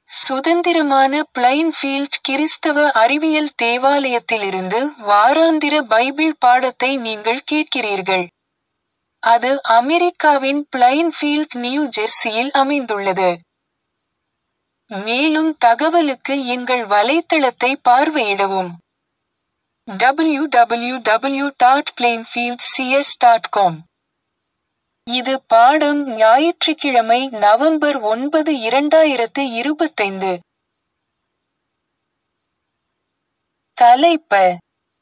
சுதந்திரமான பிளைன்ஃபீல்ட் கிறிஸ்தவ அறிவியல் தேவாலயத்திலிருந்து வாராந்திர பைபிள் பாடத்தை நீங்கள் கேட்கிறீர்கள். அது அமெரிக்காவின் பிளைன்ஃபீல்ட், நியூ ஜெர்சியில் அமைந்துள்ளது. மேலும் தகவலுக்கு எங்கள் வலைத்தளத்தை பார்வையிடவும். www.plainfieldcs.com. இது பாடம் ஞாயிற்றுக்கிழமை நவம்பர் 9, 2025. தலைப்பு: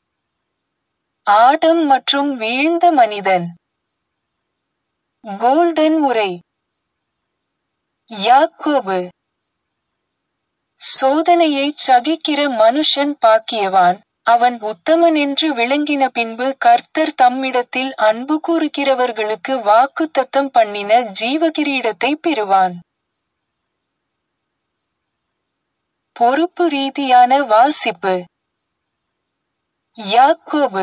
ஆடம் மற்றும் வீழ்ந்த மனிதன். கோல்டன் உரை. யாக்கோபு: சோதனையைச் சகிக்கிற மனுஷன் பாக்கியவான், அவன் உத்தமன் என்று விளங்கின பின்பு கர்த்தர் தம்மிடத்தில் அன்பு கூறுகிறவர்களுக்கு வாக்குத்தத்தம் பண்ணின ஜீவகிரீடத்தை பெறுவான். பொறுப்பு ரீதியான வாசிப்பு. யாக்கோபு: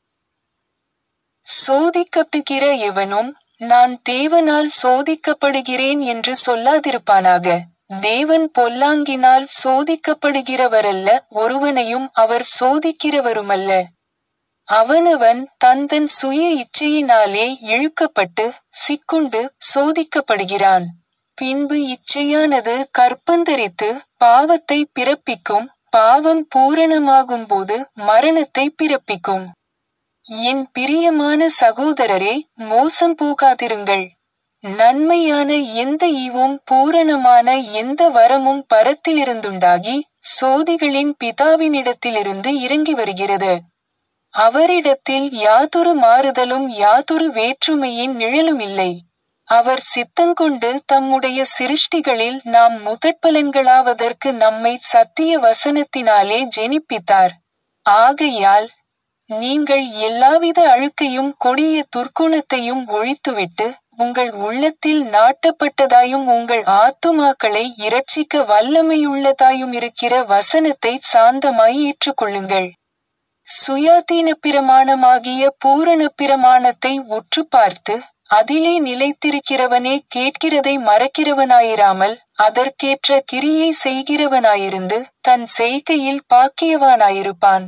சோதிக்கப்படுகிற எவனும் நான் தேவனால் சோதிக்கப்படுகிறேன் என்று சொல்லாதிருப்பானாக. தேவன் பொல்லாங்கினால் சோதிக்கப்படுகிறவரல்ல, ஒருவனையும் அவர் சோதிக்கிறவருமல்ல. அவனவன் தன் சுய இச்சையினாலே இழுக்கப்பட்டு சிக்குண்டு சோதிக்கப்படுகிறான். பின்பு இச்சையானது கற்பந்தரித்து பாவத்தை பிறப்பிக்கும், பாவம் பூரணமாகும்போது மரணத்தை பிறப்பிக்கும். என் பிரியமான சகோதரரே, மோசம் போகாதிருங்கள். நன்மையான எந்த ஈவும் பூரணமான எந்த வரமும் பரத்திலிருந்துண்டாகி சோதிகளின் பிதாவினிடத்திலிருந்து இறங்கி வருகிறது. அவரிடத்தில் யாதொரு மாறுதலும் யாதொரு வேற்றுமையின் நிழலுமில்லை. அவர் சித்தங்கொண்டு தம்முடைய சிருஷ்டிகளில் நாம் முதற்பலன்களாவதற்கு நம்மை சத்திய வசனத்தினாலே ஜெனிப்பித்தார். ஆகையால் நீங்கள் எல்லாவித அழுக்கையும் கொடிய துர்க்குணத்தையும் ஒழித்துவிட்டு உங்கள் உள்ளத்தில் நாட்டப்பட்டதாயும் உங்கள் ஆத்துமாக்களை இரட்சிக்க வல்லமையுள்ளதாயும் இருக்கிற வசனத்தை சாந்தமாய் ஏற்றுக்கொள்ளுங்கள். சுயாதீன பிரமாணமாகிய பூரண பிரமாணத்தை உற்று பார்த்து அதிலே நிலைத்திருக்கிறவனே கேட்கிறதை மறக்கிறவனாயிராமல் அதற்கேற்ற கிரியை செய்கிறவனாயிருந்து தன் செய்கையில் பாக்கியவானாயிருப்பான்.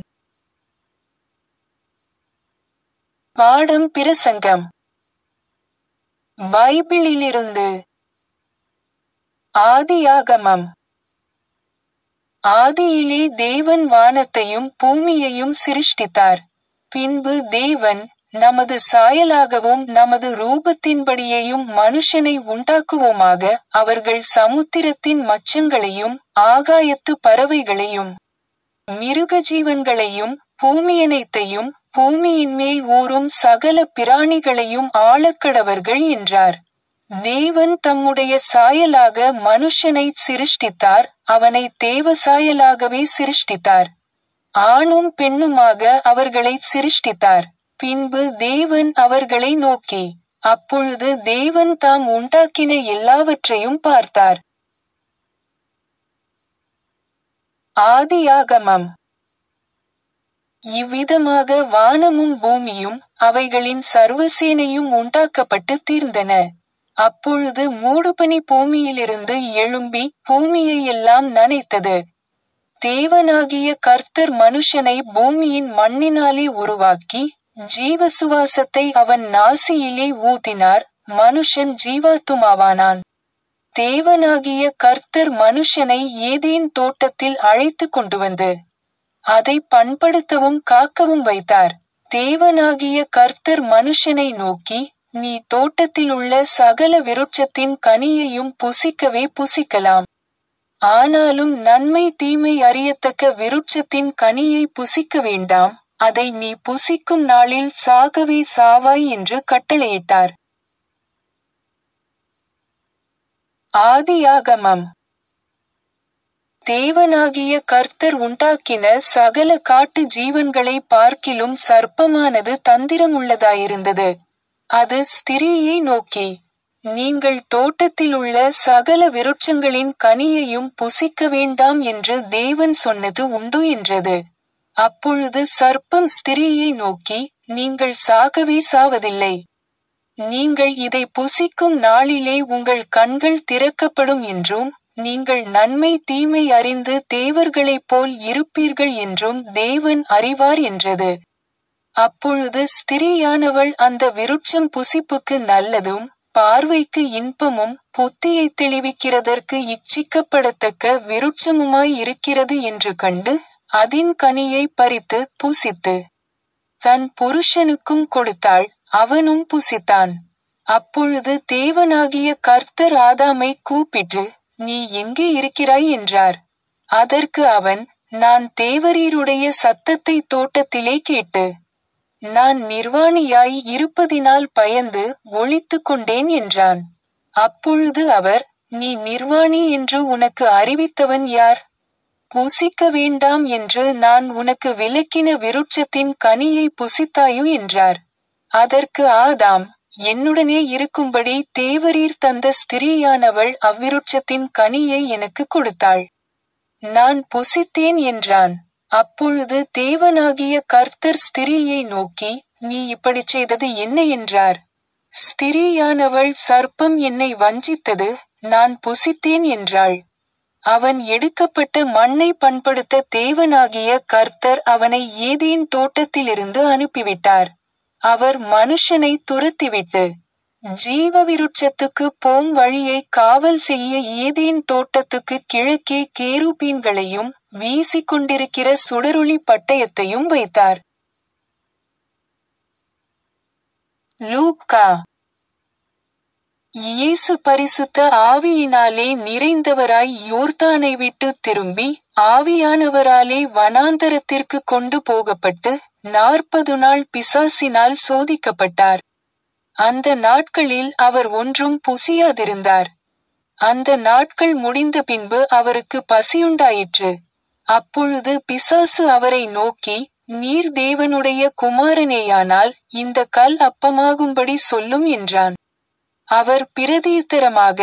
பாடம் பிரசங்கம். பைபிளிலிருந்து. ஆதியாகமம். ஆதியிலே தேவன் வானத்தையும் பூமியையும் சிருஷ்டித்தார். பின்பு தேவன், நமது சாயலாகவும் நமது ரூபத்தின்படியேயும் மனுஷனை உண்டாக்குவோமாக, அவர்கள் சமுத்திரத்தின் மச்சங்களையும் ஆகாயத்து பறவைகளையும் மிருக ஜீவன்களையும் பூமியனைத்தையும் பூமியின் மேல் ஊறும் சகல பிராணிகளையும் ஆளக்கடவர்கள் என்றார். தேவன் தம்முடைய சாயலாக மனுஷனை சிருஷ்டித்தார், அவனை தேவ சாயலாகவே சிருஷ்டித்தார். ஆணும் பெண்ணுமாக அவர்களை சிருஷ்டித்தார். பின்பு தேவன் அவர்களை நோக்கி, அப்பொழுது தேவன் தாம் உண்டாக்கின எல்லாவற்றையும் பார்த்தார். ஆதியாகமம். இவ்விதமாக வானமும் பூமியும் அவைகளின் சர்வசேனையும் உண்டாக்கப்பட்டு தீர்ந்தன. அப்பொழுது மூடுபனி பூமியிலிருந்து எழும்பி பூமியையெல்லாம் நனைத்தது. தேவனாகிய கர்த்தர் மனுஷனை பூமியின் மண்ணினாலே உருவாக்கி ஜீவசுவாசத்தை அவன் நாசியிலே ஊதினார். மனுஷன் ஜீவாத்துமாவானான். தேவனாகிய கர்த்தர் மனுஷனை ஏதேன் தோட்டத்தில் அழைத்து கொண்டு வந்து அதை பண்படுத்தவும் காக்கவும் வைத்தார். தேவனாகிய கர்த்தர் மனுஷனை நோக்கி, நீ தோட்டத்திலுள்ள சகல விருட்சத்தின் கனியையும் புசிக்கவே புசிக்கலாம். ஆனாலும் நன்மை தீமை அறியத்தக்க விருட்சத்தின் கனியை புசிக்க வேண்டாம், அதை நீ புசிக்கும் நாளில் சாகவே சாவாய் என்று கட்டளையிட்டார். ஆதியாகமம். தேவனாகிய கர்த்தர் உண்டாக்கின சகல காட்டு ஜீவன்களை பார்க்கிலும் சர்ப்பமானது தந்திரமுள்ளதாயிருந்தது. அது ஸ்திரீயை நோக்கி, நீங்கள் தோட்டத்திலுள்ள சகல விருட்சங்களின் கனியையும் புசிக்க வேண்டாம் என்று தேவன் சொன்னது உண்டு என்றது. அப்பொழுது சர்ப்பம் ஸ்திரீயை நோக்கி, நீங்கள் சாகவே சாவதில்லை. நீங்கள் இதை புசிக்கும் நாளிலே உங்கள் கண்கள் திறக்கப்படும் என்றும் நீங்கள் நன்மை தீமை அறிந்து தேவர்களைப் போல் இருப்பீர்கள் என்றும் தேவன் அறிவார் என்றது. அப்பொழுது ஸ்திரீயானவள் அந்த விருட்சம் புசிப்புக்கு நல்லதும் பார்வைக்கு இன்பமும் புத்தியை தெளிவிக்கிறதற்கு இச்சிக்கப்படத்தக்க விருட்சமுமாய் இருக்கிறது என்று கண்டு அதின் கனியை பறித்து புசித்து தன் புருஷனுக்கும் கொடுத்தாள், அவனும் புசித்தான். அப்பொழுது தேவனாகிய கர்த்தர் ஆதாமை கூப்பிட்டு, நீ எங்கே இருக்கிறாய் என்றார். அதற்கு அவன், நான் தேவரீருடைய சத்தத்தை தோட்டத்திலே கேட்டு நான் நிர்வாணியாய் இருப்பதினால் பயந்து ஒளித்து கொண்டேன் என்றான். அப்பொழுது அவர், நீ நிர்வாணி என்று உனக்கு அறிவித்தவன் யார்? புசிக்க வேண்டாம் என்று நான் உனக்கு விலக்கின விருட்சத்தின் கனியை புசித்தாயோ என்றார். அதற்கு ஆதாம், என்னுடனே இருக்கும்படி தேவரீர் தந்த ஸ்திரீயானவள் அவ்விருட்சத்தின் கனியை எனக்கு கொடுத்தாள். நான் புசித்தேன் என்றான். அப்பொழுது தேவனாகிய கர்த்தர் ஸ்திரீயை நோக்கி, நீ இப்படிச் செய்தது என்ன என்றார். ஸ்திரீயானவள், சர்ப்பம் என்னை வஞ்சித்தது, நான் புசித்தேன் என்றாள். அவன் எடுக்கப்பட்ட மண்ணை பண்படுத்த தேவனாகிய கர்த்தர் அவனை ஏதேன் தோட்டத்திலிருந்து அனுப்பிவிட்டார். அவர் மனுஷனை துரத்திவிட்டு ஜீவ விருட்சத்துக்கு போம் வழியை காவல் செய்ய ஏதேன் தோட்டத்துக்கு கிழக்கே கேருபீன்களையும் வீசிக்கொண்டிருக்கிற சுடரொளி பட்டயத்தையும் வைத்தார். லூக்கா. இயேசு பரிசுத்த ஆவியினாலே நிறைந்தவராய் யோர்தானை விட்டு திரும்பி ஆவியானவராலே வனாந்தரத்திற்கு கொண்டு போகப்பட்டு 40 நாள் பிசாசினால் சோதிக்கப்பட்டார். அந்த நாட்களில் அவர் ஒன்றும் புசியாதிருந்தார். அந்த நாட்கள் முடிந்த பின்பு அவருக்கு பசியுண்டாயிற்று. அப்பொழுது பிசாசு அவரை நோக்கி, நீர் தேவனுடைய குமாரனேயானால் இந்த கல் அப்பமாகும்படி சொல்லும் என்றான். அவர் பிரதியுத்தரமாக,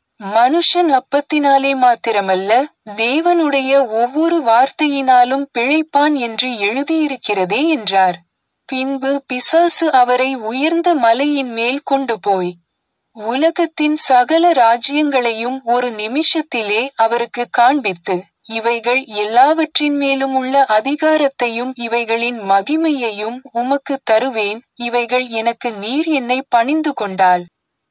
மனுஷன் அப்பத்தினாலே மாத்திரமல்ல, தேவனுடைய ஒவ்வொரு வார்த்தையினாலும் பிழைப்பான் என்று எழுதியிருக்கிறதே என்றார். பின்பு பிசாசு அவரை உயர்ந்த மலையின் மேல் கொண்டு போய் உலகத்தின் சகல ராஜ்யங்களையும் ஒரு நிமிஷத்திலே அவருக்கு காண்பித்து, இவைகள் எல்லாவற்றின் மேலும் உள்ள அதிகாரத்தையும் இவைகளின் மகிமையையும் உமக்கு தருவேன், இவைகள் எனக்கு நீர் என்னை பணிந்து கொண்டால்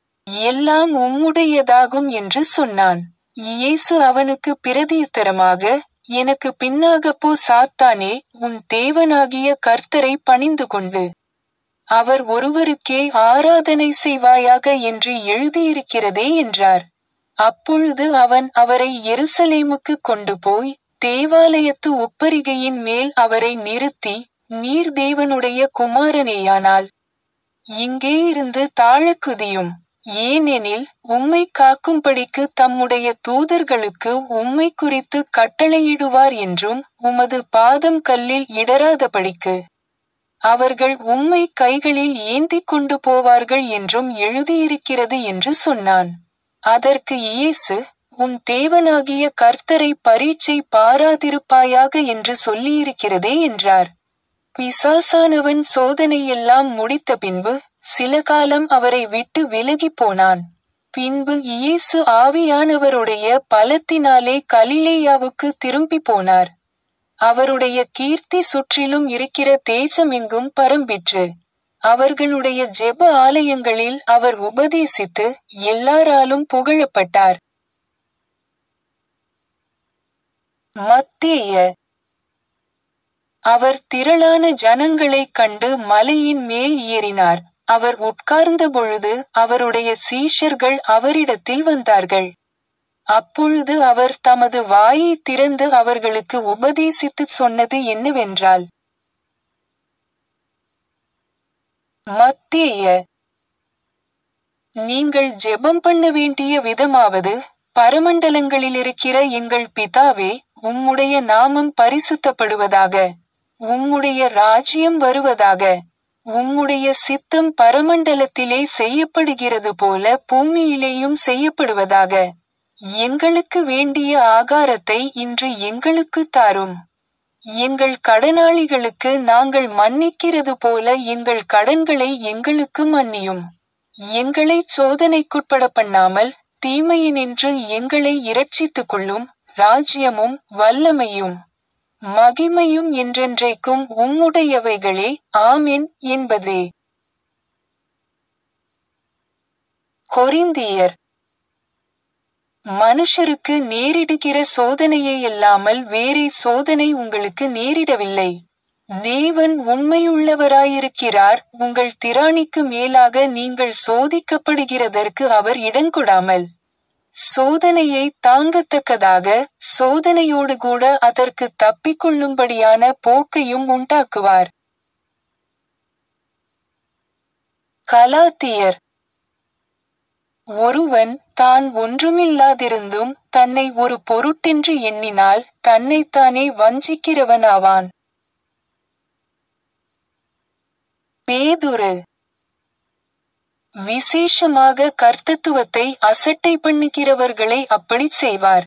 எல்லாம் உம்முடையதாகும் என்று சொன்னான். இயேசு அவனுக்கு பிரதியுத்தரமாக, எனக்கு பின்னாக போ சாத்தானே, உன் தேவனாகிய கர்த்தரை பணிந்து கொண்டு அவர் ஒருவருக்கே ஆராதனை செய்வாயாக என்று எழுதியிருக்கிறதே என்றார். அப்பொழுது அவன் அவரை எருசலேமுக்கு கொண்டு போய் தேவாலயத்து உப்பரிகையின் மேல் அவரை நிறுத்தி, நீர் தேவனுடைய குமாரனேயானால் இங்கே இருந்து தாழக் குதியும், ஏனெனில் உம்மை காக்கும்படிக்கு தம்முடைய தூதர்களுக்கு உம்மை குறித்து கட்டளையிடுவார் என்றும் உமது பாதம் கல்லில் இடராதபடிக்கு அவர்கள் உம்மை கைகளில் ஏந்திக் கொண்டு போவார்கள் என்றும் எழுதியிருக்கிறது என்று சொன்னான். அதற்கு இயேசு, உன் தேவனாகிய கர்த்தரை பரீட்சை பாராதிருப்பாயாக என்று சொல்லியிருக்கிறதே என்றார். பிசாசானவன் சோதனையெல்லாம் முடித்த பின்பு சில காலம் அவரை விட்டு விலகி போனான். பின்பு இயேசு ஆவியானவருடைய பலத்தினாலே கலிலேயாவுக்கு திரும்பி போனார். அவருடைய கீர்த்தி சுற்றிலும் இருக்கிற தேசமெங்கும் பரம்பிற்று. அவர்களுடைய ஜெப ஆலயங்களில் அவர் உபதேசித்து எல்லாராலும் புகழப்பட்டார். மத்தேய. அவர் திரளான ஜனங்களைக் கண்டு மலையின் மேல் ஏறினார். அவர் உட்கார்ந்த பொழுது அவருடைய சீஷர்கள் அவரிடத்தில் வந்தார்கள். அப்பொழுது அவர் தமது வாயை திறந்து அவர்களுக்கு உபதேசித்துச் சொன்னது என்னவென்றால், மத்தேய. நீங்கள் ஜெபம் பண்ண வேண்டிய விதமாவது, பரமண்டலங்களிலிருக்கிற எங்கள் பிதாவே, உம்முடைய நாமம் பரிசுத்தப்படுவதாக, உம்முடைய ராஜ்யம் வருவதாக, உம்முடைய சித்தம் பரமண்டலத்திலே செய்யப்படுகிறது போல பூமியிலேயும் செய்யப்படுவதாக. எங்களுக்கு வேண்டிய ஆகாரத்தை இன்று எங்களுக்கு தாரும். எங்கள் கடனாளிகளுக்கு நாங்கள் மன்னிக்கிறது போல எங்கள் கடன்களை எங்களுக்கு மன்னியும். எங்களைச் சோதனைக்குட்பட பண்ணாமல் தீமையினின்று எங்களை இரட்சித்துக் கொள்ளும். ராஜ்யமும் வல்லமையும் மகிமையும் என்றென்றைக்கும் உம்முடையவைகளே. ஆமென் என்பதே. கொரிந்தியர். மனுஷருக்கு நேரிடுகிற சோதனையையல்லாமல் வேறே சோதனை உங்களுக்கு நேரிடவில்லை. தேவன் உண்மையுள்ளவராயிருக்கிறார். உங்கள் திராணிக்கு மேலாக நீங்கள் சோதிக்கப்படுகிறதற்கு அவர் இடங்கொடாமல் சோதனையை தாங்கத்தக்கதாக சோதனையோடு கூட அதற்கு தப்பிக்கொள்ளும்படியான போக்கையும் உண்டாக்குவார். கலாத்தியர். ஒருவன் தான் ஒன்றுமில்லாதிருந்தும் தன்னை ஒரு பொருட்டென்று எண்ணினால் தன்னைத்தானே வஞ்சிக்கிறவனாவான். பேதுரு. விசேஷமாக கர்த்தத்துவத்தை அசட்டை பண்ணுகிறவர்களை அப்படிச் செய்வார்.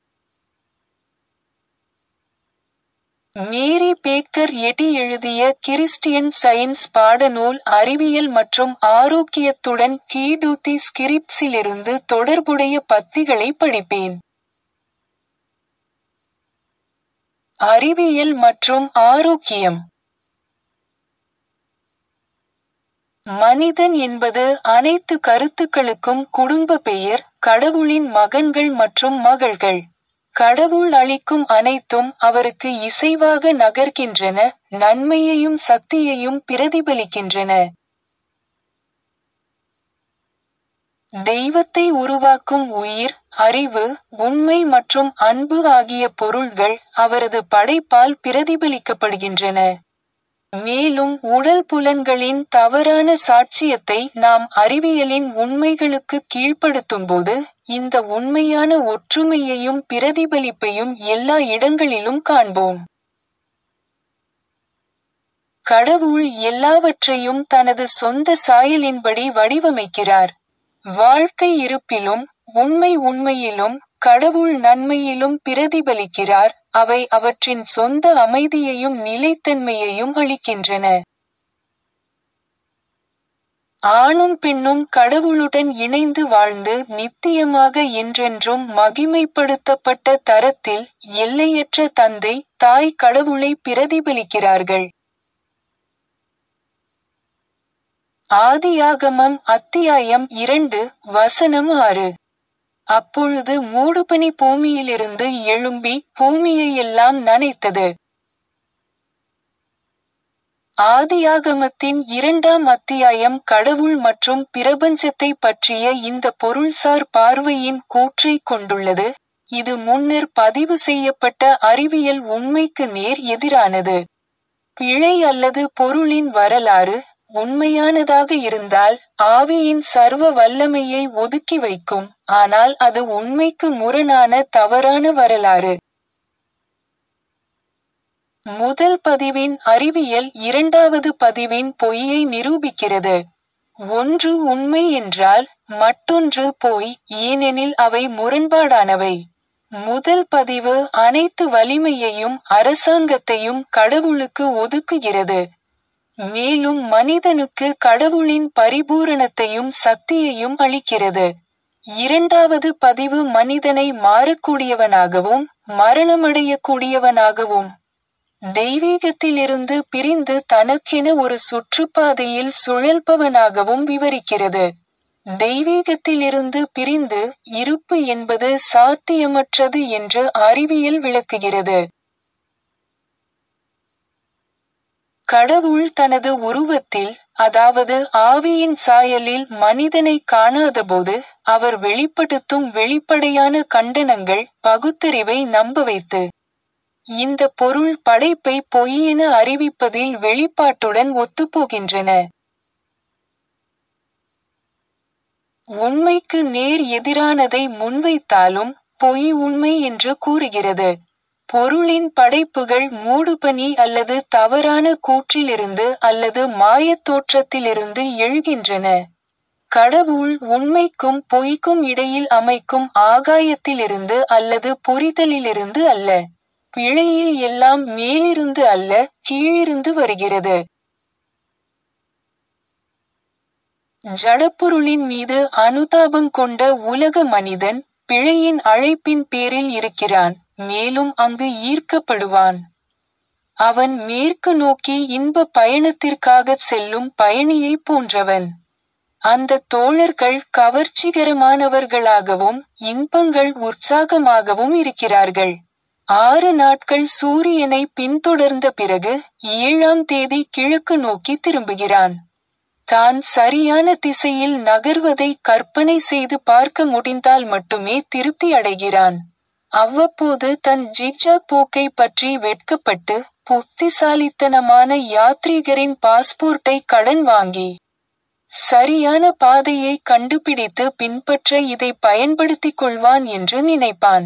மேரி பேக்கர் எடி எழுதிய கிறிஸ்டியன் சயின்ஸ் பாடநூல் அறிவியல் மற்றும் ஆரோக்கியத்துடன் கீடூத்தி ஸ்கிரிப்ட்ஸிலிருந்து தொடர்புடைய பத்திகளை படிப்பேன். அறிவியல் மற்றும் ஆரோக்கியம். மனிதன் என்பது அனைத்து கருத்துக்களுக்கும் குடும்ப பெயர், கடவுளின் மகன்கள் மற்றும் மகள்கள். கடவுள் அளிக்கும் அனைத்தும் அவருக்கு இசைவாக நகர்கின்றன, நன்மையையும் சக்தியையும் பிரதிபலிக்கின்றன. தெய்வத்தை உருவாக்கும் உயிர், அறிவு, உண்மை மற்றும் அன்பு ஆகிய பொருள்கள் அவரது படைப்பால் பிரதிபலிக்கப்படுகின்றன. மேலும் உடல் புலன்களின் தவறான சாட்சியத்தை நாம் அறிவியலின் உண்மைகளுக்கு கீழ்ப்படுத்தும்போது இந்த உண்மையான ஒற்றுமையையும் பிரதிபலிப்பையும் எல்லா இடங்களிலும் காண்போம். கடவுள் எல்லாவற்றையும் தனது சொந்த சாயலின்படி வடிவமைக்கிறார். வாழ்க்கை இருப்பிலும் உண்மை உண்மையிலும் கடவுள் நன்மையிலும் பிரதிபலிக்கிறார். அவை அவற்றின் சொந்த அமைதியையும் நிலைத்தன்மையையும் அளிக்கின்றன. ஆணும் பெண்ணும் கடவுளுடன் இணைந்து வாழ்ந்து நித்தியமாக என்றென்றும் மகிமைப்படுத்தப்பட்ட தரத்தில் எல்லையற்ற தந்தை, தாய் கடவுளை பிரதிபலிக்கிறார்கள். ஆதியாகமம் அத்தியாயம் 2 வசனம் 6. அப்பொழுது மூடுபனி பூமியிலிருந்து எழும்பி பூமியையெல்லாம் நனைத்தது. ஆதியாகமத்தின் 2ஆம் அத்தியாயம் கடவுள் மற்றும் பிரபஞ்சத்தை பற்றிய இந்த பொருள்சார் பார்வையின் கூற்றைக் கொண்டுள்ளது. இது முன்னர் பதிவு செய்யப்பட்ட அறிவியல் உண்மைக்கு நேர் எதிரானது. பிழை அல்லது பொருளின் வரலாறு உண்மையானதாக இருந்தால் ஆவியின் சர்வ வல்லமையை ஒதுக்கி வைக்கும், ஆனால் அது உண்மைக்கு முரணான தவறான வரலாறு. முதல் பதிவின் அறிவியல் 2வது பதிவின் பொய்யை நிரூபிக்கிறது. ஒன்று உண்மை என்றால் மற்றொன்று பொய், ஏனெனில் அவை முரண்பாடானவை. முதல் பதிவு அனைத்து வலிமையையும் அரசாங்கத்தையும் கடவுளுக்கு ஒதுக்குகிறது. மேலும் மனிதனுக்கு கடவுளின் பரிபூரணத்தையும் சக்தியையும் அளிக்கிறது. 2வது பதிவு மனிதனை மாறக்கூடியவனாகவும் மரணமடையக்கூடியவனாகவும் தெய்வீகத்திலிருந்து பிரிந்து தனக்கென ஒரு சுற்றுப்பாதையில் சுழல்பவனாகவும் விவரிக்கிறது. தெய்வீகத்திலிருந்து பிரிந்து இருப்பு என்பது சாத்தியமற்றது என்று அறிவியல் விளக்குகிறது. கடவுள் தனது உருவத்தில், அதாவது ஆவியின் சாயலில் மனிதனை காணாதபோது அவர் வெளிப்படுத்தும் வெளிப்படையான கண்டனங்கள் பகுத்தறிவை நம்ப வைத்து இந்த பொருள் படைப்பை பொய்யென அறிவிப்பதில் வெளிப்பாட்டுடன் ஒத்துப்போகின்றன. உண்மைக்கு நேர் எதிரானதை முன்வைத்தாலும் பொய் உண்மை என்று கூறுகிறது. பொருளின் படைப்புகள் மூடுபனி அல்லது தவறான கூற்றிலிருந்து அல்லது மாயத் தோற்றத்திலிருந்து எழுகின்றன. கடவுள் உண்மைக்கும் பொய்க்கும் இடையில் அமைக்கும் ஆகாயத்திலிருந்து அல்லது புரிதலிலிருந்து அல்ல. பிழையில் எல்லாம் மேலிருந்து அல்ல, கீழிருந்து வருகிறது. ஜடப்பொருளின் மீது அனுதாபம் கொண்ட உலக மனிதன் பிழையின் அழைப்பின் பேரில் இருக்கிறான், மேலும் அங்கு ஈர்க்கப்படுவான். அவன் மேற்கு நோக்கி இன்ப பயணத்திற்காகச் செல்லும் பயணியைப் போன்றவன். அந்த தோழர்கள் கவர்ச்சிகரமானவர்களாகவும் இன்பங்கள் உற்சாகமாகவும் இருக்கிறார்கள். 6 நாட்கள் சூரியனை பின்தொடர்ந்த பிறகு 7ஆம் தேதி கிழக்கு நோக்கி திரும்புகிறான். தான் சரியான திசையில் நகர்வதை கற்பனை செய்து பார்க்க முடிந்தால் மட்டுமே திருப்தி அடைகிறான். அவ்வப்போது தன் ஜிக்ஜாக் போக்கை பற்றி வெட்கப்பட்டு புத்திசாலித்தனமான யாத்ரீகரின் பாஸ்போர்ட்டை கடன் வாங்கி சரியான பாதையை கண்டுபிடித்து பின்பற்ற இதை பயன்படுத்திக் கொள்வான் என்று நினைப்பான்.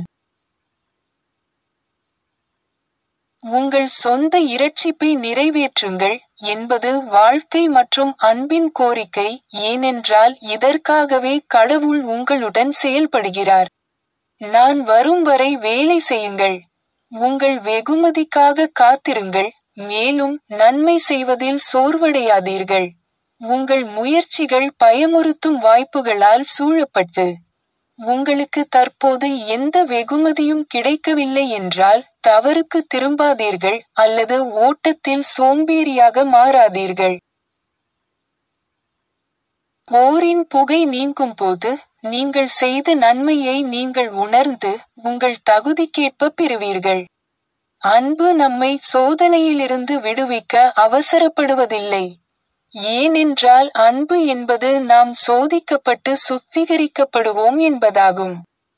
உங்கள் சொந்த இரட்சிப்பை நிறைவேற்றுங்கள் என்பது வாழ்க்கை மற்றும் அன்பின் கோரிக்கை, ஏனென்றால் இதற்காகவே கடவுள் உங்களுடன் செயல்படுகிறார். நான் வரும் வரை வேலை செய்யுங்கள். உங்கள் வெகுமதிக்காக காத்திருங்கள், மேலும் நன்மை செய்வதில் சோர்வடையாதீர்கள். உங்கள் முயற்சிகள் பயமுறுத்தும் வாய்ப்புகளால் சூழப்பட்டு உங்களுக்கு தற்போது எந்த வெகுமதியும் கிடைக்கவில்லை என்றால் தவறுக்கு திரும்பாதீர்கள் அல்லது ஓட்டத்தில் சோம்பேறியாக மாறாதீர்கள். போரின் புகை நீங்கும் போது நீங்கள் செய்த நன்மையை நீங்கள் உணர்ந்து உங்கள் தகுதிக்கேற்ப பெறுவீர்கள். அன்பு நம்மை சோதனையிலிருந்து விடுவிக்க அவசரப்படுவதில்லை. ஏனென்றால் அன்பு என்பது நாம் சோதிக்கப்பட்டு சுத்திகரிக்கப்படுவோம் என்பதாகும்.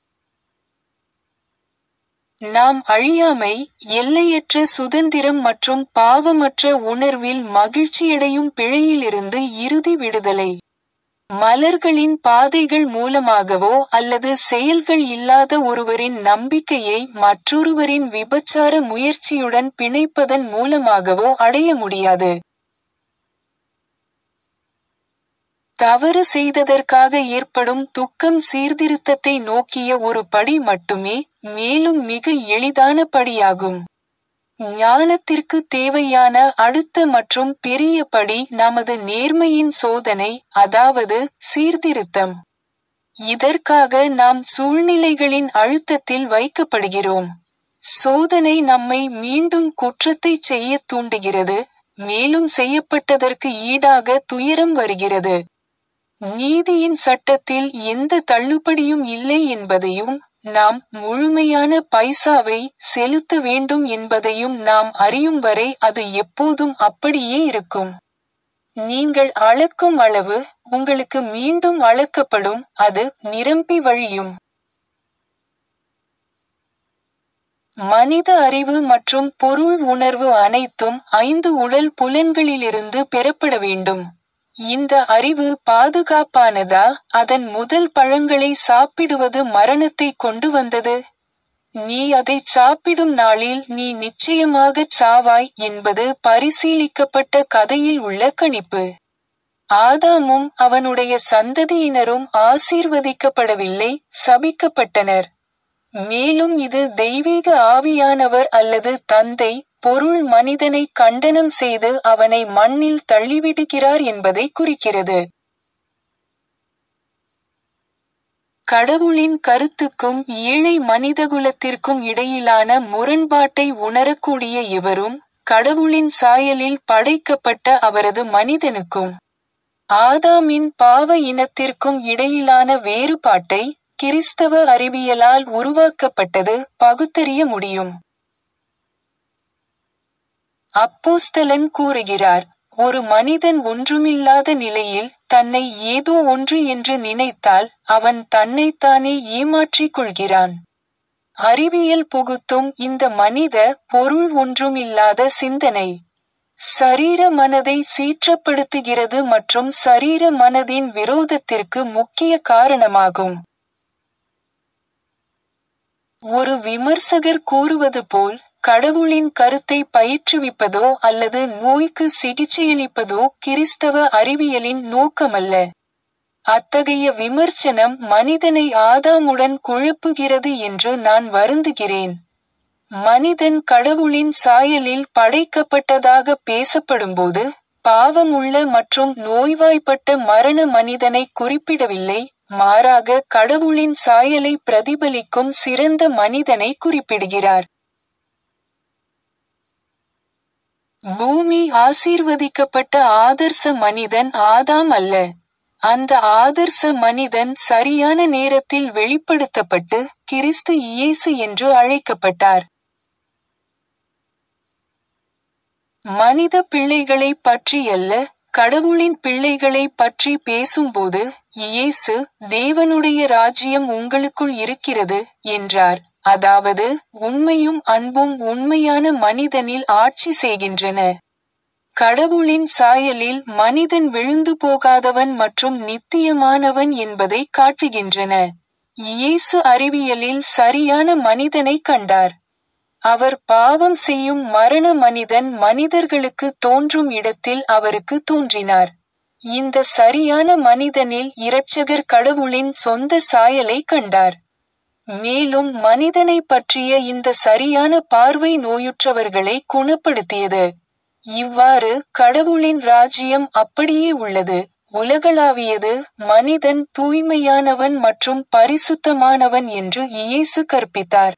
நாம் அழியாமை, எல்லையற்ற சுதந்திரம் மற்றும் பாவமற்ற உணர்வில் மகிழ்ச்சியடையும் பிழையிலிருந்து இறுதி விடுதலை. மலர்களின் பாதைகள் மூலமாகவோ அல்லது செயல்கள் இல்லாத ஒருவரின் நம்பிக்கையை மற்றொருவரின் விபச்சார முயற்சியுடன் பிணைப்பதன் மூலமாகவோ அடைய முடியாது. தவறு செய்ததற்காக ஏற்படும் துக்கம் சீர்திருத்தத்தை நோக்கிய ஒரு படி மட்டுமே, மேலும் மிக எளிதான படியாகும். ஞானத்திற்கு தேவையான அடுத்த மற்றும் பெரிய படி நமது நேர்மையின் சோதனை, அதாவது சீர்திருத்தம். இதற்காக நாம் சூழ்நிலைகளின் அழுத்தத்தில் வைக்கப்படுகிறோம். சோதனை நம்மை மீண்டும் குற்றத்தை செய்ய தூண்டுகிறது, மேலும் செய்யப்பட்டதற்கு ஈடாக துயரம் வருகிறது. நீதியின் சட்டத்தில் எந்த தள்ளுபடியும் இல்லை என்பதையும், நாம் முழுமையான பைசாவை செலுத்த வேண்டும் என்பதையும் நாம் அறியும் வரை அது எப்போதும் அப்படியே இருக்கும். நீங்கள் அளக்கும் அளவு உங்களுக்கு மீண்டும் அளக்கப்படும், அது நிரம்பி வழியும். மனித அறிவு மற்றும் பொருள் உணர்வு அனைத்தும் 5 உடல் புலன்களிலிருந்து பெறப்பட வேண்டும். இந்த அறிவு பாதுகாப்பானதா? அதன் முதல் பழங்களை சாப்பிடுவது மரணத்தை கொண்டு வந்தது. நீ அதைச் சாப்பிடும் நாளில் நீ நிச்சயமாகச் சாவாய் என்பது பரிசீலிக்கப்பட்ட கதையில் உள்ள கணிப்பு. ஆதாமும் அவனுடைய சந்ததியினரும் ஆசீர்வதிக்கப்படவில்லை, சபிக்கப்பட்டனர். மேலும் இது தெய்வீக ஆவியானவர் அல்லது தந்தை பொருள் மனிதனை கண்டனம் செய்து அவனை மண்ணில் தள்ளிவிடுகிறார் என்பதை குறிக்கிறது. கடவுளின் கருத்துக்கும் ஏழை மனிதகுலத்திற்கும் இடையிலான முரண்பாட்டை உணரக்கூடிய எவரும், கடவுளின் சாயலில் படைக்கப்பட்ட அவரது மனிதனுக்கும் ஆதாமின் பாவ இனத்திற்கும் இடையிலான வேறுபாட்டை கிறிஸ்தவ அறிவியலால் உருவாக்கப்பட்டது பகுத்தறிய முடியும். அப்போஸ்தலன் கூறுகிறார், ஒரு மனிதன் ஒன்றுமில்லாத நிலையில் தன்னை ஏதோ ஒன்று என்று நினைத்தால் அவன் தன்னைத்தானே ஏமாற்றிக் கொள்கிறான். அறிவியல் புகுத்தும் இந்த மனித பொருள் ஒன்றுமில்லாத சிந்தனை சரீர மனதை சீற்றப்படுத்துகிறது மற்றும் சரீர மனதின் விரோதத்திற்கு முக்கிய காரணமாகும். ஒரு விமர்சகர் கூறுவது போல், கடவுளின் கருத்தை பயிற்றுவிப்பதோ அல்லது நோய்க்கு சிகிச்சையளிப்பதோ கிறிஸ்தவ அறிவியலின் நோக்கமல்ல. அத்தகைய விமர்சனம் மனிதனை ஆதாமுடன் குழப்புகிறது என்று நான் வருந்துகிறேன். மனிதன் கடவுளின் சாயலில் படைக்கப்பட்டதாக பேசப்படும்போது, பாவமுள்ள மற்றும் நோய்வாய்ப்பட்ட மரண மனிதனை குறிப்பிடவில்லை, மாறாக கடவுளின் சாயலை பிரதிபலிக்கும் சிறந்த மனிதனை குறிப்பிடுகிறார். பூமி ஆசீர்வதிக்கப்பட்ட ஆதர்ச மனிதன் ஆதாம் அல்ல. அந்த ஆதர்ச மனிதன் சரியான நேரத்தில் வெளிப்படுத்தப்பட்டு கிறிஸ்து இயேசு என்று அழைக்கப்பட்டார். மனித பிள்ளைகளை பற்றியல்ல, கடவுளின் பிள்ளைகளை பற்றி பேசும்போது இயேசு, தேவனுடைய ராஜ்யம் உங்களுக்குள் இருக்கிறது என்றார். அதாவது, உண்மையும் அன்பும் உண்மையான மனிதனில் ஆட்சி செய்கின்றன. கடவுளின் சாயலில் மனிதன் விழுந்து போகாதவன் மற்றும் நித்தியமானவன் என்பதை காட்டுகின்றன. இயேசு அறிவியலில் சரியான மனிதனை கண்டார். அவர் பாவம் செய்யும் மரண மனிதன் மனிதர்களுக்கு தோன்றும் இடத்தில் அவருக்கு தோன்றினார். இந்த சரியான மனிதனில் இரட்சகர் கடவுளின் சொந்த சாயலை கண்டார். மேலும் மனிதனை பற்றிய இந்த சரியான பார்வை நோயுற்றவர்களை குணப்படுத்தியது. இவ்வாறு கடவுளின் ராஜ்யம் அப்படியே உள்ளது, உலகளாவியது, மனிதன் தூய்மையானவன் மற்றும் பரிசுத்தமானவன் என்று இயேசு கற்பித்தார்.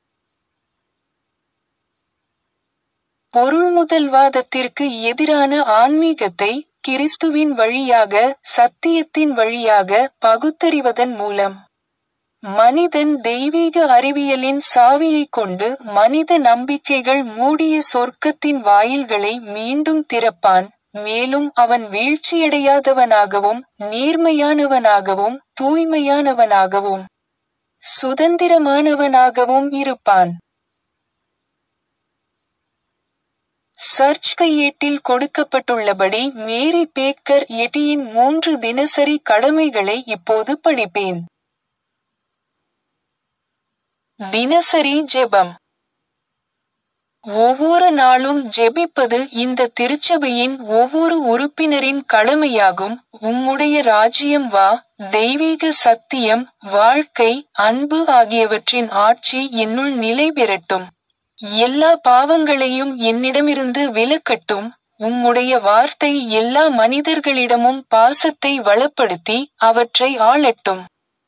பொருள்முதல்வாதத்திற்கு எதிரான ஆன்மீகத்தை கிறிஸ்துவின் வழியாக, சத்தியத்தின் வழியாக பகுத்தறிவதன் மூலம் மனிதன் தெய்வீக அறிவியலின் சாவியைக் கொண்டு மனித நம்பிக்கைகள் மூடிய சொர்க்கத்தின் வாயில்களை மீண்டும் திறப்பான். மேலும் அவன் வீழ்ச்சியடையாதவனாகவும் நேர்மையானவனாகவும் தூய்மையானவனாகவும் சுதந்திரமானவனாகவும் இருப்பான். சர்ச் கையேட்டில் கொடுக்கப்பட்டுள்ளபடி மேரி பேக்கர் எட்டியின் 3 தினசரி கடமைகளை இப்போது படிப்பேன். தினசரி ஜெபம். ஒவ்வொரு நாளும் ஜெபிப்பது இந்த திருச்சபையின் ஒவ்வொரு உறுப்பினரின் கடமையாகும். உம்முடைய ராஜ்யம் வா, தெய்வீக சத்தியம், வாழ்க்கை, அன்பு ஆகியவற்றின் ஆட்சி என்னுள் நிலை பெறட்டும். எல்லா பாவங்களையும் என்னிடமிருந்து விலக்கட்டும். உம்முடைய வார்த்தை எல்லா மனிதர்களிடமும் பாசத்தை வளப்படுத்தி அவற்றை ஆளட்டும்.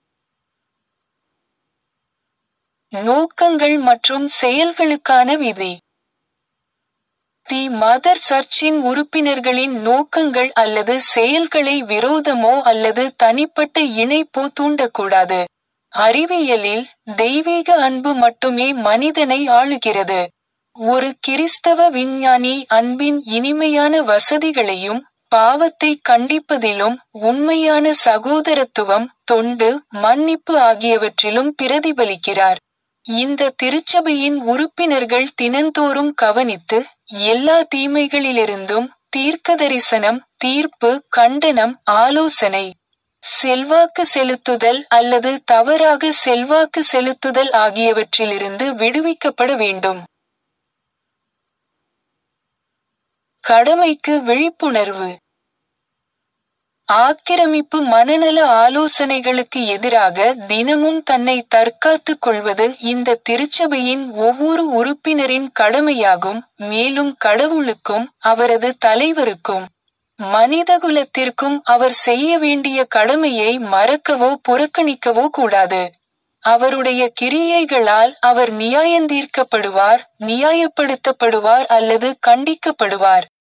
நோக்கங்கள் மற்றும் செயல்களுக்கான விதி. தி மதர் சர்ச்சின் உறுப்பினர்களின் நோக்கங்கள் அல்லது செயல்களை விரோதமோ அல்லது தனிப்பட்ட இணைப்போ தூண்டக்கூடாது. அறிவியலில் தெய்வீக அன்பு மட்டுமே மனிதனை ஆளுகிறது. ஒரு கிறிஸ்தவ விஞ்ஞானி அன்பின் இனிமையான வசதிகளையும் பாவத்தை கண்டிப்பதிலும் உண்மையான சகோதரத்துவம், தொண்டு, மன்னிப்பு ஆகியவற்றிலும் பிரதிபலிக்கிறார். இந்த திருச்சபையின் உறுப்பினர்கள் தினந்தோறும் கவனித்து எல்லா தீமைகளிலிருந்தும் தீர்க்கதரிசனம், தீர்ப்பு, கண்டனம், ஆலோசனை, செல்வாக்கு செலுத்துதல் அல்லது தவறாக செல்வாக்கு செலுத்துதல் ஆகியவற்றிலிருந்து விடுவிக்கப்பட வேண்டும். கடமைக்கு விழிப்புணர்வு. ஆக்கிரமிப்பு மனநல ஆலோசனைகளுக்கு எதிராக தினமும் தன்னை தற்காத்துக் கொள்வது இந்த திருச்சபையின் ஒவ்வொரு உறுப்பினரின் கடமையாகும். மேலும் கடவுளுக்கும் அவரது தலைவருக்கும் மனிதகுலத்திற்கும் அவர் செய்ய வேண்டிய கடமையை மறக்கவோ புறக்கணிக்கவோ கூடாது. அவருடைய கிரியைகளால் அவர் நியாயந்தீர்க்கப்படுவார், நியாயப்படுத்தப்படுவார் அல்லது கண்டிக்கப்படுவார்.